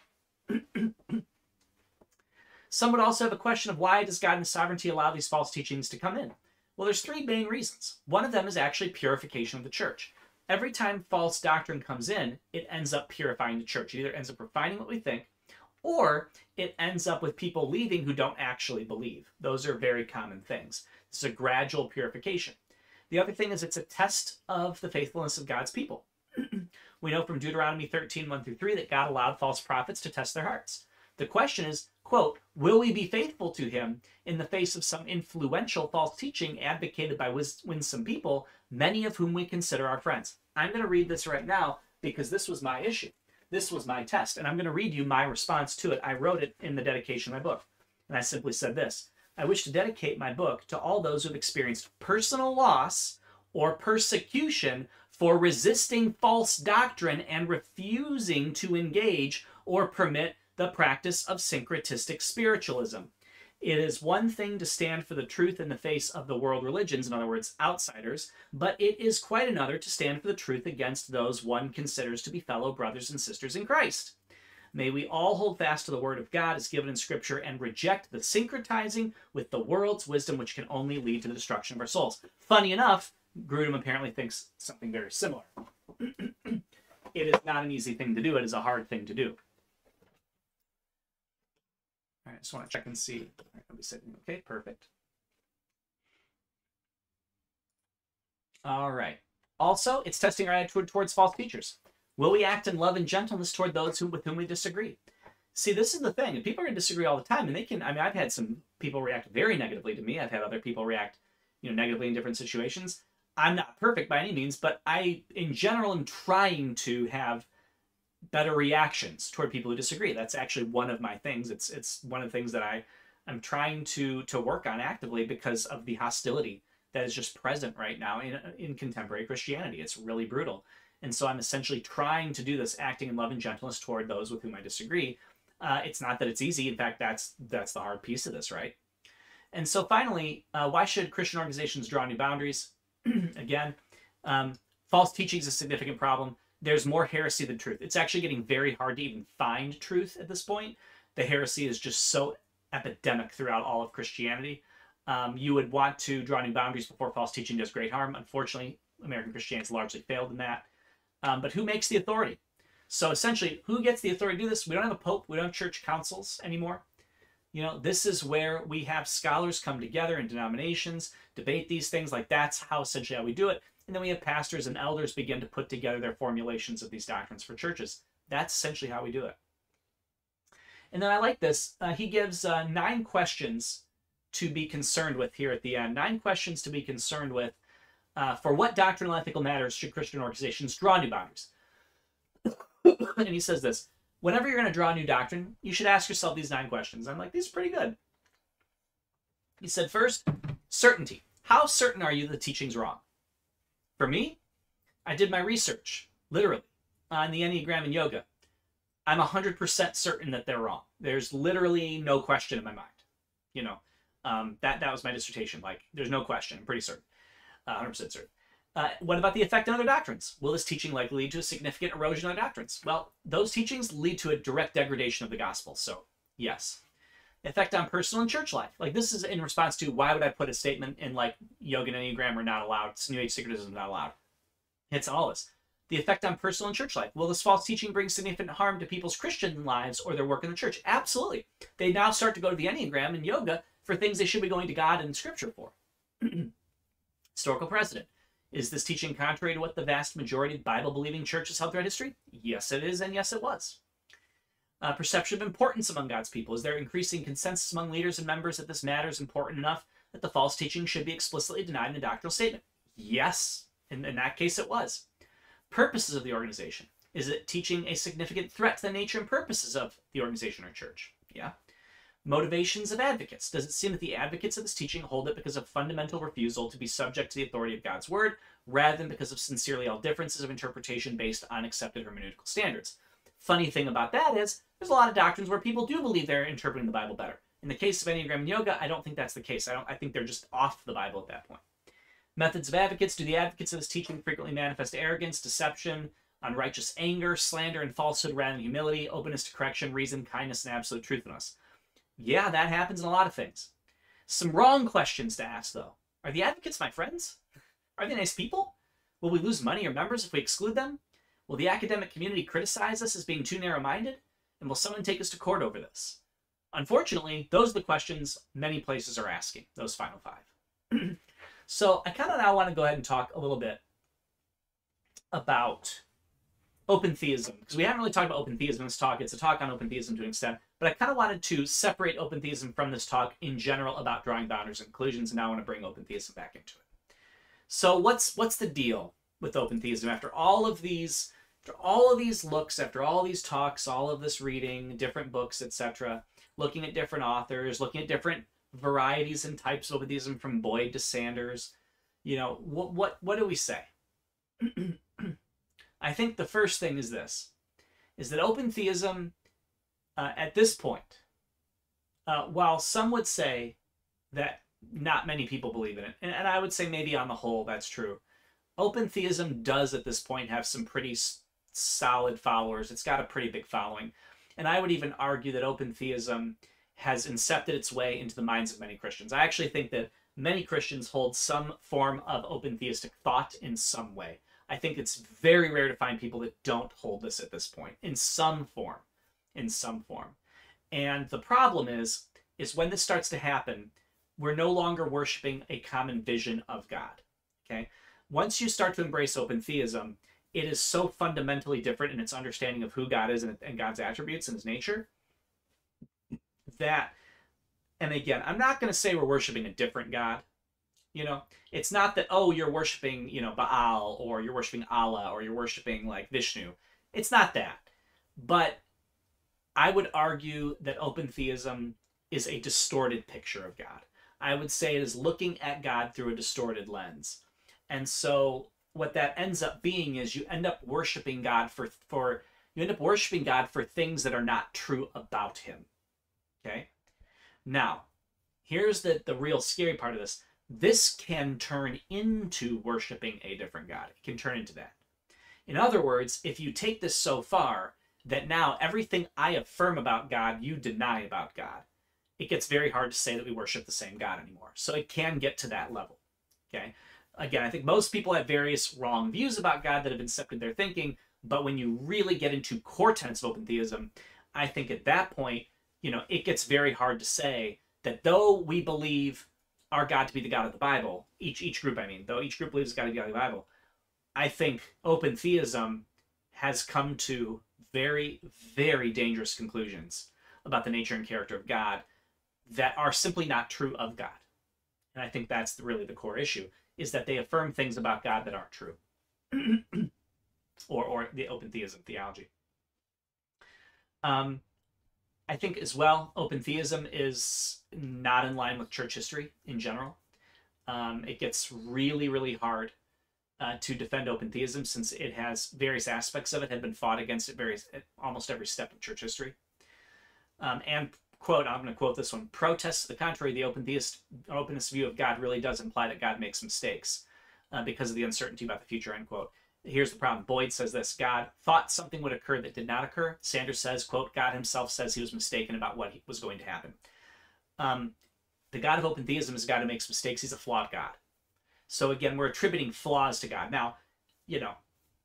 Some would also have a question of, why does God in His sovereignty allow these false teachings to come in? Well, there's three main reasons. One of them is actually purification of the church. Every time false doctrine comes in, it ends up purifying the church. It either ends up refining what we think, or it ends up with people leaving who don't actually believe. Those are very common things. It's a gradual purification. The other thing is, it's a test of the faithfulness of God's people. We know from Deuteronomy thirteen, one through three, that God allowed false prophets to test their hearts. The question is, quote, will we be faithful to Him in the face of some influential false teaching advocated by winsome people, many of whom we consider our friends? I'm going to read this right now because this was my issue. This was my test, and I'm going to read you my response to it. I wrote it in the dedication of my book, and I simply said this: I wish to dedicate my book to all those who have experienced personal loss or persecution for resisting false doctrine and refusing to engage or permit the practice of syncretistic spiritualism. It is one thing to stand for the truth in the face of the world religions, in other words, outsiders, but it is quite another to stand for the truth against those one considers to be fellow brothers and sisters in Christ. May we all hold fast to the word of God as given in Scripture and reject the syncretizing with the world's wisdom, which can only lead to the destruction of our souls. Funny enough, Grudem apparently thinks something very similar. It is not an easy thing to do. It is a hard thing to do. All right, I just want to check and see. All right, I'll be sitting. Okay, perfect. All right. Also, it's testing our attitude towards false teachers. Will we act in love and gentleness toward those who, with whom we disagree? See, this is the thing. People are going to disagree all the time, and they can, I mean, I've had some people react very negatively to me. I've had other people react, you know, negatively in different situations. I'm not perfect by any means, but I, in general, am trying to have better reactions toward people who disagree. That's actually one of my things. It's it's one of the things that I am trying to to work on actively because of the hostility that is just present right now in in contemporary Christianity. It's really brutal. And so I'm essentially trying to do this, acting in love and gentleness toward those with whom I disagree. Uh, it's not that it's easy. In fact, that's that's the hard piece of this, right? And so finally, uh, why should Christian organizations draw new boundaries? Again, um, false teaching is a significant problem. There's more heresy than truth. It's actually getting very hard to even find truth at this point. The heresy is just so epidemic throughout all of Christianity. Um, you would want to draw new boundaries before false teaching does great harm. Unfortunately, American Christianity has largely failed in that. Um, but who makes the authority? So essentially, who gets the authority to do this? We don't have a pope. We don't have church councils anymore. You know, this is where we have scholars come together in denominations, debate these things. Like, that's how essentially how we do it. And then we have pastors and elders begin to put together their formulations of these doctrines for churches. That's essentially how we do it. And then I like this. Uh, he gives uh, nine questions to be concerned with here at the end. Nine questions to be concerned with. Uh, for what doctrinal ethical matters should Christian organizations draw new boundaries? And he says this. Whenever you're going to draw a new doctrine, you should ask yourself these nine questions. I'm like, these are pretty good. He said, first, certainty. How certain are you that the teaching's wrong? For me, I did my research, literally, on the Enneagram and yoga. I'm one hundred percent certain that they're wrong. There's literally no question in my mind. You know, um, that, that was my dissertation. Like, there's no question. I'm pretty certain. Uh, one hundred percent certain. Uh, what about the effect on other doctrines? Will this teaching likely lead to a significant erosion of doctrines? Well, those teachings lead to a direct degradation of the gospel. So, yes. Effect on personal and church life. Like, this is in response to why would I put a statement in, like, yoga and Enneagram are not allowed, New Age syncretism is not allowed. It's all this. The effect on personal and church life. Will this false teaching bring significant harm to people's Christian lives or their work in the church? Absolutely. They now start to go to the Enneagram and yoga for things they should be going to God and Scripture for. Historical precedent. Is this teaching contrary to what the vast majority of Bible-believing churches held throughout history? Yes, it is, and yes, it was. Uh, perception of importance among God's people. Is there increasing consensus among leaders and members that this matter is important enough that the false teaching should be explicitly denied in the doctrinal statement? Yes, in, in that case it was. Purposes of the organization. Is it teaching a significant threat to the nature and purposes of the organization or church? Yeah. Motivations of advocates. Does it seem that the advocates of this teaching hold it because of fundamental refusal to be subject to the authority of God's word, rather than because of sincerely held differences of interpretation based on accepted hermeneutical standards? Funny thing about that is, there's a lot of doctrines where people do believe they're interpreting the Bible better. In the case of Enneagram and yoga, I don't think that's the case. I don't. I think they're just off the Bible at that point. Methods of advocates. Do the advocates of this teaching frequently manifest arrogance, deception, unrighteous anger, slander, and falsehood rather than humility, openness to correction, reason, kindness, and absolute truthfulness? Yeah, that happens in a lot of things. Some wrong questions to ask, though. Are the advocates my friends? Are they nice people? Will we lose money or members if we exclude them? Will the academic community criticize us as being too narrow-minded? And will someone take us to court over this? Unfortunately, those are the questions many places are asking, those final five. So I kind of now want to go ahead and talk a little bit about open theism, because we haven't really talked about open theism in this talk. It's a talk on open theism to an extent, but I kind of wanted to separate open theism from this talk in general about drawing boundaries and conclusions, and now I want to bring open theism back into it. So what's what's the deal with open theism after all of these, after all of these looks, after all these talks, all of this reading, different books, et cetera, looking at different authors, looking at different varieties and types of open theism from Boyd to Sanders, you know, what what what do we say? I think the first thing is this, is that open theism, uh, at this point, uh, while some would say that not many people believe in it, and, and I would say maybe on the whole that's true, open theism does at this point have some pretty s solid followers. It's got a pretty big following. And I would even argue that open theism has incepted its way into the minds of many Christians. I actually think that many Christians hold some form of open theistic thought in some way. I think it's very rare to find people that don't hold this at this point, in some form, in some form. And the problem is, is when this starts to happen, we're no longer worshiping a common vision of God, okay? Once you start to embrace open theism, it is so fundamentally different in its understanding of who God is and, and God's attributes and his nature that, and again, I'm not going to say we're worshiping a different God, You know, it's not that, oh, you're worshiping, you know, Baal, or you're worshiping Allah, or you're worshiping like Vishnu. It's not that. But I would argue that open theism is a distorted picture of God. I would say it is looking at God through a distorted lens. And so what that ends up being is you end up worshiping God for, for you end up worshiping God for things that are not true about him. Okay? Now, here's the, the real scary part of this. This can turn into worshiping a different God. It can turn into that. In other words, if you take this so far that now everything I affirm about God, you deny about God, it gets very hard to say that we worship the same God anymore. So it can get to that level. Okay? Again, I think most people have various wrong views about God that have incepted their thinking, but when you really get into core tenets of open theism, I think at that point, you know, it gets very hard to say that though we believe our God to be the God of the Bible, each each group, I mean, though each group believes God to be the God of the Bible, I think open theism has come to very, very dangerous conclusions about the nature and character of God that are simply not true of God. And I think that's really the core issue, is that they affirm things about God that aren't true. or, or the open theism theology. Um, I think as well, open theism is not in line with church history in general. Um, it gets really, really hard uh, to defend open theism since it has various aspects of it have been fought against at various, at almost every step of church history. Um, and quote, I'm going to quote this one, protests to the contrary, the open theist, openness view of God really does imply that God makes mistakes uh, because of the uncertainty about the future, end quote. Here's the problem. Boyd says this, God thought something would occur that did not occur. Sanders says, quote, God himself says he was mistaken about what was going to happen. Um, the God of open theism is a God who makes mistakes. He's a flawed God. So again, we're attributing flaws to God. Now, you know,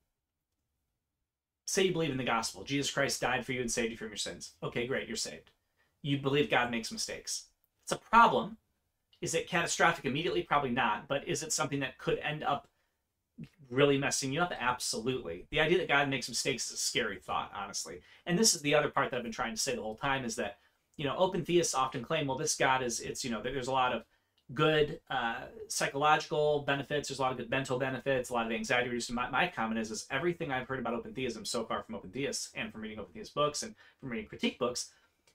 say you believe in the gospel. Jesus Christ died for you and saved you from your sins. Okay, great, you're saved. You believe God makes mistakes. It's a problem. Is it catastrophic immediately? Probably not. But is it something that could end up really messing you up? Absolutely. The idea that God makes mistakes is a scary thought, honestly. And this is the other part that I've been trying to say the whole time, is that, you know, open theists often claim, well, this God is, it's, you know, there's a lot of good uh, psychological benefits, there's a lot of good mental benefits, a lot of anxiety reduced. My, my comment is, is everything I've heard about open theism so far from open theists and from reading open theist books and from reading critique books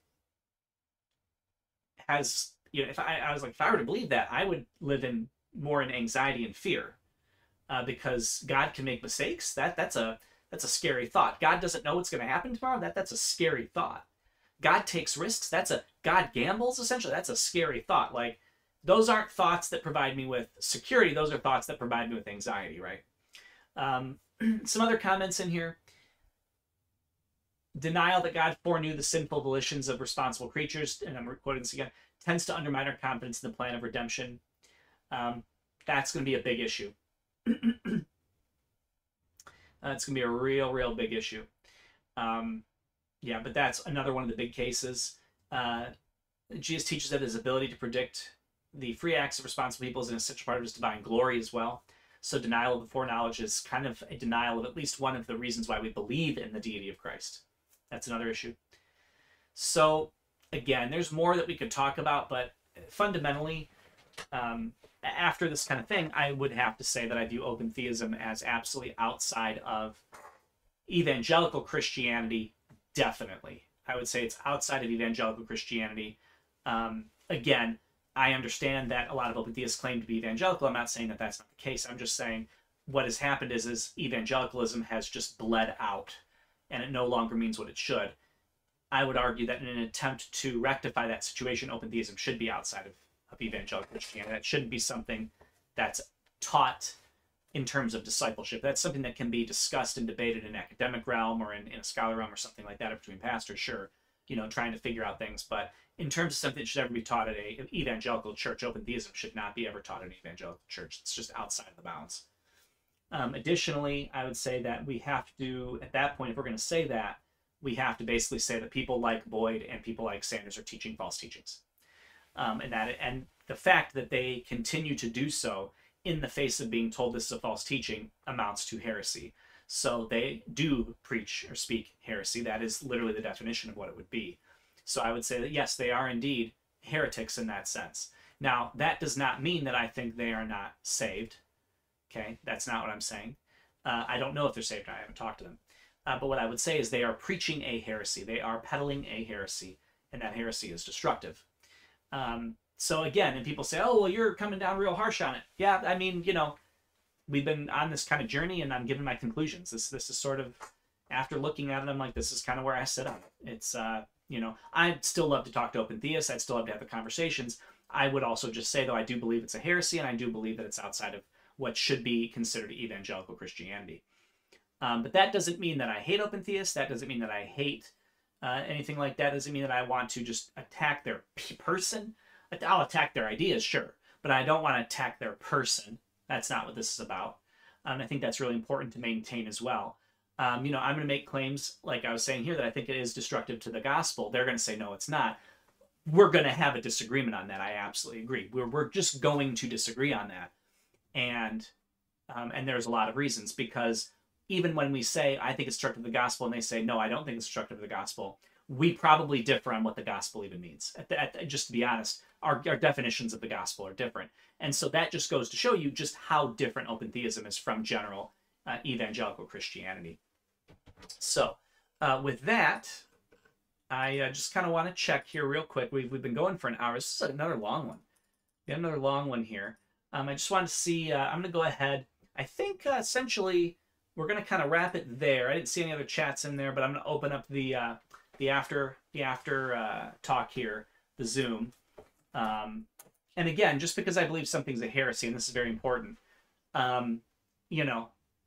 has, you know, if I, I was like, if I were to believe that, I would live in more in anxiety and fear. Uh, because God can make mistakes. That that's a that's a scary thought. God doesn't know what's going to happen tomorrow. That that's a scary thought. God takes risks. That's a God gambles. Essentially, that's a scary thought. Like, those aren't thoughts that provide me with security. Those are thoughts that provide me with anxiety. Right. Um, some other comments in here. Denial that God foreknew the sinful volitions of responsible creatures, and I'm quoting this again, tends to undermine our confidence in the plan of redemption. Um, that's going to be a big issue. uh, it's going to be a real, real big issue. Um, yeah, but that's another one of the big cases. Uh, Jesus teaches that his ability to predict the free acts of responsible people is an essential part of his divine glory as well. So denial of the foreknowledge is kind of a denial of at least one of the reasons why we believe in the deity of Christ. That's another issue. So, again, there's more that we could talk about, but fundamentally, um, after this kind of thing, I would have to say that I view open theism as absolutely outside of evangelical Christianity, definitely. I would say it's outside of evangelical Christianity. Um, again, I understand that a lot of open theists claim to be evangelical. I'm not saying that that's not the case. I'm just saying what has happened is, is evangelicalism has just bled out, and it no longer means what it should. I would argue that in an attempt to rectify that situation, open theism should be outside of of evangelical Christianity. That shouldn't be something that's taught in terms of discipleship. That's something that can be discussed and debated in an academic realm or in, in a scholar realm or something like that, or between pastors, sure, you know, trying to figure out things. But in terms of something that should ever be taught at a, an evangelical church, open theism should not be ever taught at an evangelical church. It's just outside of the bounds. Um, additionally, I would say that we have to, at that point, if we're going to say that, we have to basically say that people like Boyd and people like Sanders are teaching false teachings. Um, and that, and the fact that they continue to do so in the face of being told this is a false teaching amounts to heresy. So they do preach or speak heresy. That is literally the definition of what it would be. So I would say that yes, they are indeed heretics in that sense. Now, that does not mean that I think they are not saved. Okay, that's not what I'm saying. Uh, I don't know if they're saved or not. I haven't talked to them. Uh, but what I would say is they are preaching a heresy. They are peddling a heresy, and that heresy is destructive. Um, so again, and people say, oh, well, you're coming down real harsh on it. Yeah, I mean, you know, we've been on this kind of journey, and I'm giving my conclusions. This this is sort of, after looking at it, I'm like, this is kind of where I sit on it. It's, uh, you know, I'd still love to talk to open theists. I'd still love to have the conversations. I would also just say, though, I do believe it's a heresy, and I do believe that it's outside of what should be considered evangelical Christianity. Um, but that doesn't mean that I hate open theists. That doesn't mean that I hate uh, anything like that. Doesn't mean that I want to just attack their person. I'll attack their ideas, sure, but I don't want to attack their person. That's not what this is about. Um, I think that's really important to maintain as well. Um, you know, I'm going to make claims, like I was saying here, that I think it is destructive to the gospel. They're going to say, no, it's not. We're going to have a disagreement on that. I absolutely agree. We're, we're just going to disagree on that. And um, and there's a lot of reasons, because even when we say, I think it's destructive of the gospel, and they say, no, I don't think it's destructive of the gospel, we probably differ on what the gospel even means. At the, at the, just to be honest, our, our definitions of the gospel are different. And so that just goes to show you just how different open theism is from general uh, evangelical Christianity. So uh, with that, I uh, just kind of want to check here real quick. We've, we've been going for an hour. This is another long one. We got another long one here. Um, I just wanted to see, uh, I'm going to go ahead. I think uh, essentially we're going to kind of wrap it there. I didn't see any other chats in there, but I'm going to open up the uh, the after the after uh, talk here, the Zoom. Um, and again, just because I believe something's a heresy, and this is very important, um, you know,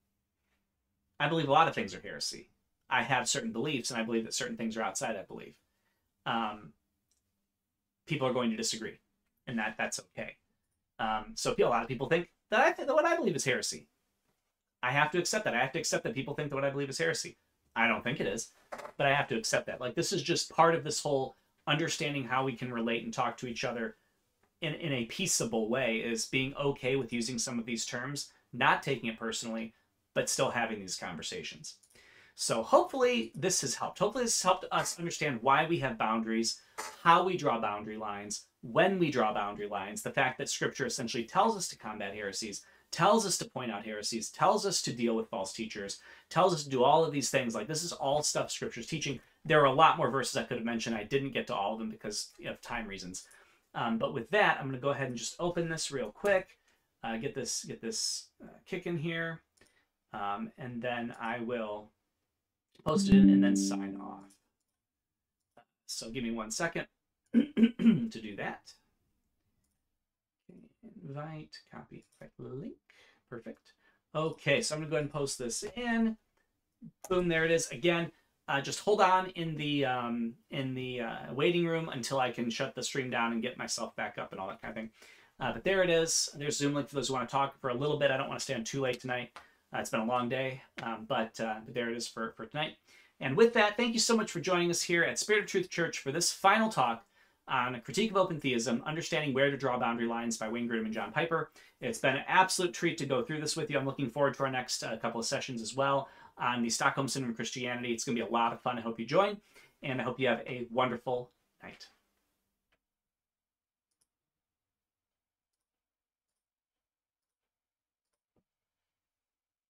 I believe a lot of things are heresy. I have certain beliefs, and I believe that certain things are outside that belief. Um, people are going to disagree, and that that's okay. Um, so a lot of people think that I think that what I believe is heresy. I have to accept that. I have to accept that people think that what I believe is heresy. I don't think it is, but I have to accept that. Like, this is just part of this whole understanding how we can relate and talk to each other in, in a peaceable way, is being okay with using some of these terms, not taking it personally, but still having these conversations. So hopefully this has helped. Hopefully this has helped us understand why we have boundaries, how we draw boundary lines, when we draw boundary lines, the fact that Scripture essentially tells us to combat heresies, tells us to point out heresies, tells us to deal with false teachers, tells us to do all of these things. Like, this is all stuff Scripture's teaching. There are a lot more verses I could have mentioned. I didn't get to all of them because of time reasons. Um, but with that, I'm going to go ahead and just open this real quick, uh, get this get this uh, kicking here, um, and then I will post it in and then sign off. So give me one second to do that. Invite, copy, link. Perfect. Okay, so I'm going to go ahead and post this in. Boom, there it is. Again, uh, just hold on in the um, in the uh, waiting room until I can shut the stream down and get myself back up and all that kind of thing. Uh, but there it is. There's Zoom link for those who want to talk for a little bit. I don't want to stay on too late tonight. Uh, it's been a long day, um, but, uh, but there it is for, for tonight. And with that, thank you so much for joining us here at Spirit of Truth Church for this final talk on a critique of open theism, understanding where to draw boundary lines by Wayne Grudem and John Piper. It's been an absolute treat to go through this with you. I'm looking forward to our next uh, couple of sessions as well on the Stockholm Syndrome of Christianity. It's going to be a lot of fun. I hope you join, and I hope you have a wonderful night.